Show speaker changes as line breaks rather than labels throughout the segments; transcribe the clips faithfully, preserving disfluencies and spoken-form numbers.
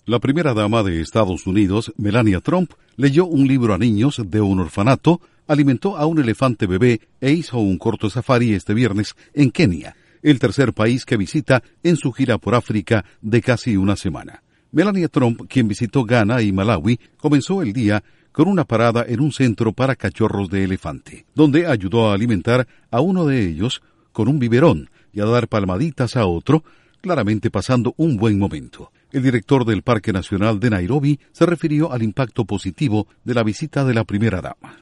La primera dama de Estados Unidos, Melania Trump, leyó un libro a niños de un orfanato, alimentó a un elefante bebé e hizo un corto safari este viernes en Kenia, el tercer país que visita en su gira por África de casi una semana. Melania Trump, quien visitó Ghana y Malawi, comenzó el día con una parada en un centro para cachorros de elefante, donde ayudó a alimentar a uno de ellos con un biberón y a dar palmaditas a otro, claramente pasando un buen momento. El director del Parque Nacional de Nairobi se refirió al impacto positivo de la visita de la primera dama.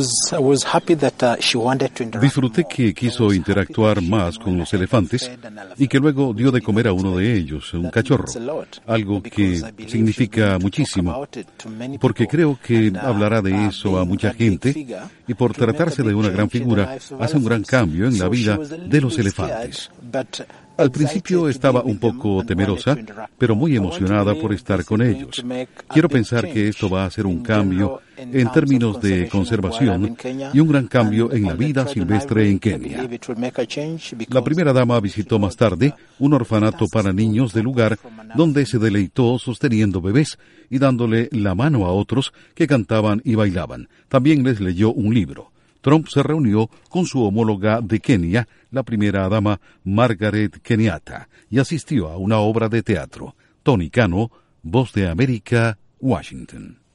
Disfruté que quiso interactuar más con los elefantes y que luego dio de comer a uno de ellos, un cachorro, algo que significa muchísimo, porque creo que hablará de eso a mucha gente y por tratarse de una gran figura, hace un gran cambio en la vida de los elefantes. Al principio estaba un poco temerosa, pero muy emocionada por estar con ellos. Quiero pensar que esto va a ser un cambio en términos de conservación y un gran cambio en la vida silvestre en Kenia. La primera dama visitó más tarde un orfanato para niños del lugar donde se deleitó sosteniendo bebés y dándole la mano a otros que cantaban y bailaban. También les leyó un libro. Trump se reunió con su homóloga de Kenia, la primera dama Margaret Kenyatta, y asistió a una obra de teatro. Tony Cano, Voz de América, Washington.